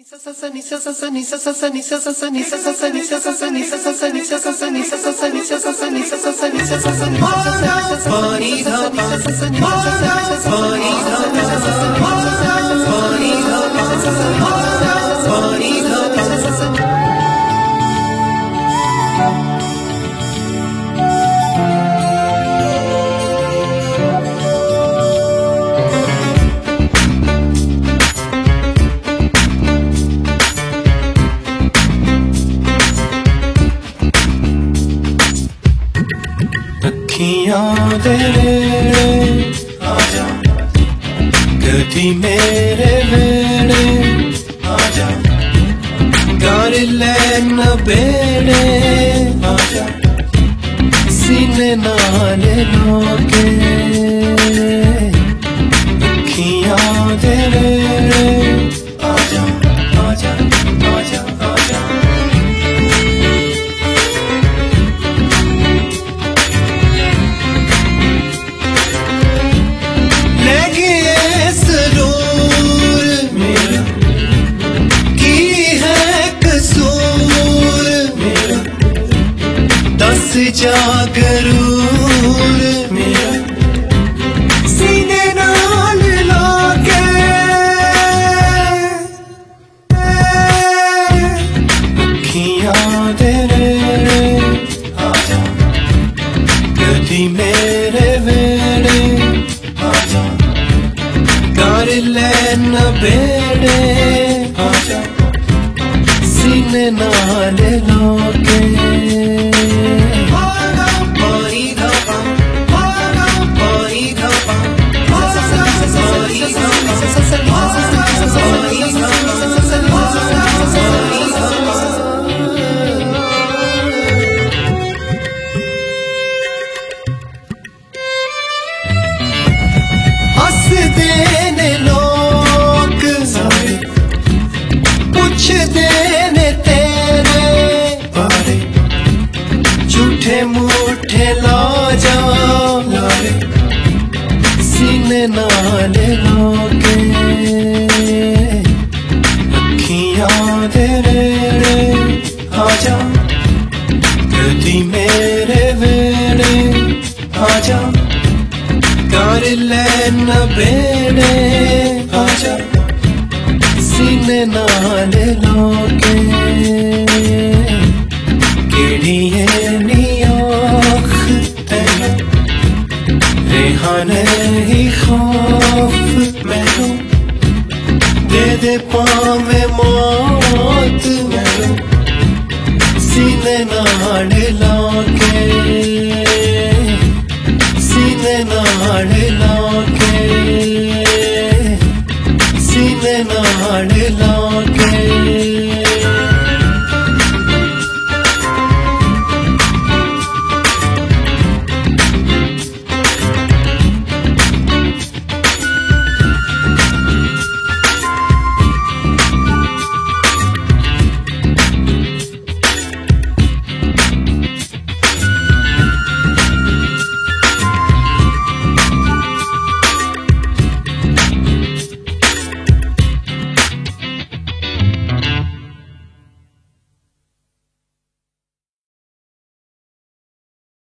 अखियां दे आजा कदी मेरे वेड़े आजा कर लैन बेड़े आजा सीने नाल लोके अखियां दे आजा आजा आजा आजा जागरूर मेरा सीने नाल लाके अखियां दे आजा कदी मेरे वेड़े आजा कर लैन बेड़े आजा सीने नाल लाके मुठे ला जा सीने नाल लोके अखियां दे आजा कदी मेरे वेड़े आजा कर लैन बेड़े आजा सीने नाल लोके केड़ी नहीं खौफ मैनू दे पावे मौत मैनू सीने नाल लाके सीने नाल लाके सीने नाल लाके